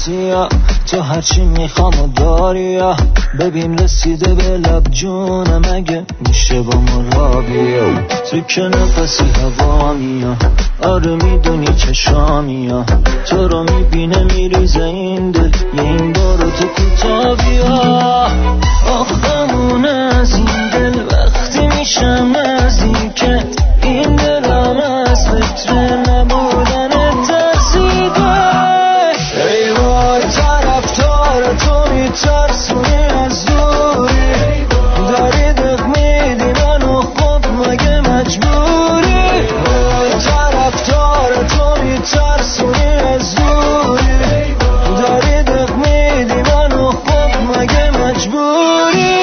راسیا تو هرچی میخوام و داریا ببین رسیده به لب جونم اگه میشه با ما را بیا تو که نفسی هوا میا آره میدونی چشامیا تو رو میبینه میریزه این دل یه این بارو تو کوتا بیا آخمون از این دل وقتی میشم نزدیکت این دلم از فکر نبودن ترسیده ای وای طرفدار تو میترسونی از دوری داری دق میدی منو خب مگه مجبوری وای طرفدار تو میترسونی از دوری داری دق میدی منو خب مگه مجبوری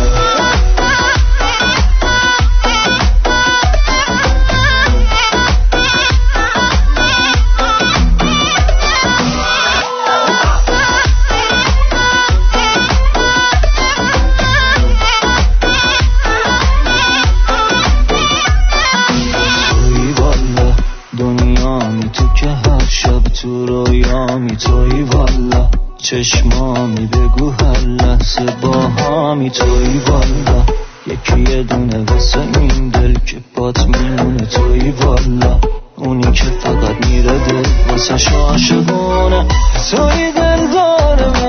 تو رویامی توی والا چشمامی بگو هر لحظه با هامی توی والا یکی یه دونه واسه این دل که بات میمونه توی والا اونی که فقط میره دل واسه عاشقونه توی دل داره